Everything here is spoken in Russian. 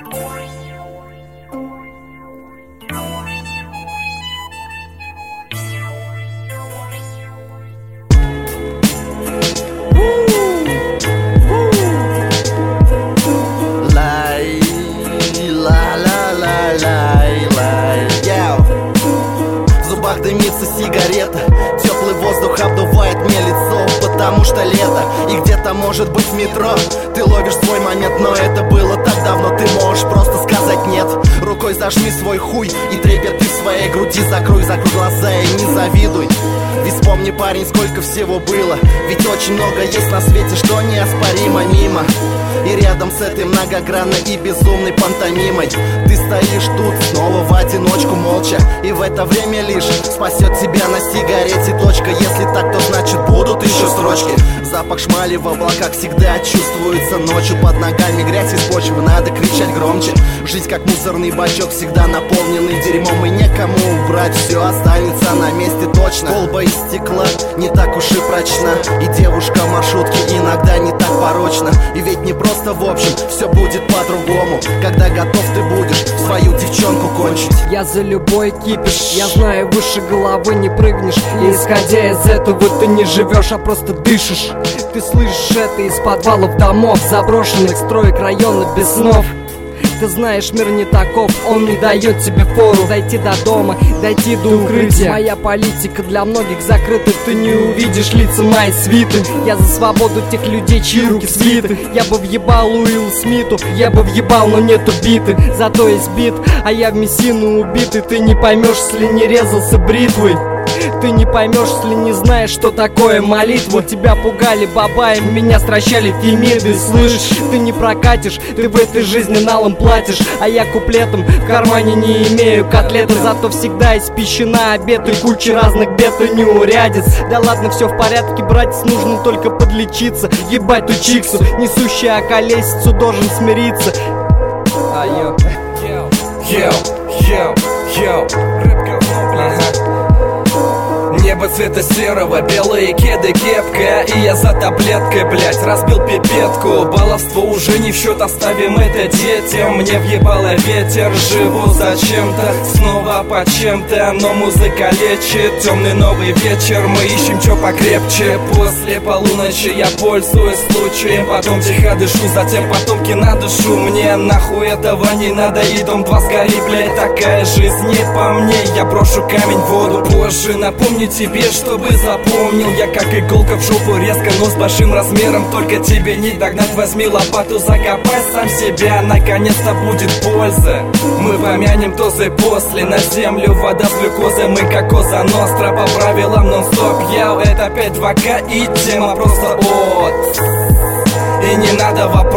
В зубах дымится сигарета, теплый воздух обдувает мне лицо, потому что лето. И где-то, может быть, в метро ты ловишь свой момент, но это было так давно. Ты можешь просто сказать нет. Рукой зажми свой хуй и трепет ты в своей груди. Закрой глаза и не завидуй. Ведь вспомни, парень, сколько всего было. Ведь очень много есть на свете, что неоспоримо мимо. И рядом с этой многогранной и безумной пантомимой ты стоишь тут снова в одиночку молча. И в это время лишь спасет тебя на сигарете точка. Если так, то значит будут еще строчки. Запах шмали в облаках всегда чувствуется ночью. Под ногами грязь из почвы, надо кричать громче. Жизнь как мусорный бачок, всегда наполненный дерьмом. И некому убрать, все останется на месте точно. Колба из стекла не так уж и прочна. И девушка маршрутки иногда не так порочна. И ведь не просто в общем, все будет по-другому, когда готов ты будешь свою девчонку кончить. Я за любой кипиш, я знаю, выше головы не прыгнешь. И исходя из этого ты не живешь, а просто дышишь. Ты слышишь это из подвалов домов, заброшенных строек района без снов. Ты знаешь, мир не таков, он не дает тебе фору дойти до дома, дойти до укрытия. Моя политика для многих закрыта, ты не увидишь лица моей свиты. Я за свободу тех людей, чьи руки свиты. Я бы въебал Уиллу Смиту, я бы въебал, но нету биты. Зато есть бит, а я в Мессину убит. И ты не поймешь, если не резался бритвой. Ты не поймешь, если не знаешь, что такое молитва. Тебя пугали бабаем, меня стращали фемиды. Слышишь, ты не прокатишь, ты в этой жизни налом платишь. А я куплетом в кармане не имею котлеты. Зато всегда испещена обеты, куча разных бед и неурядиц. Да ладно, все в порядке, братец, нужно только подлечиться. Ебать ту чиксу, несущая околесицу, должен смириться. Небо цвета серого, белые кеды, кепка. И я за таблеткой, блять, разбил пипетку. Баловство уже не в счет, оставим это детям. Мне въебало ветер, живу зачем-то, снова по чем-то. Но музыка лечит, темный новый вечер. Мы ищем чё покрепче. После полуночи я пользуюсь случаем. Потом тихо дышу, затем потомки на душу. Мне нахуй этого не надо, и дом 2 сгори, блять. Такая жизнь не по мне, я брошу камень в воду. Позже напомню тебе, чтобы запомнил. Я как иголка в жопу резко, но с большим размером. Только тебе не догнать, возьми лопату, закопай сам себя. Наконец-то будет польза. Мы помянем тозы после. На землю вода с глюкозой, мы как Коза Ностра. По правилам нон-стоп, я это опять 2К и тема просто от. И не надо вопросов.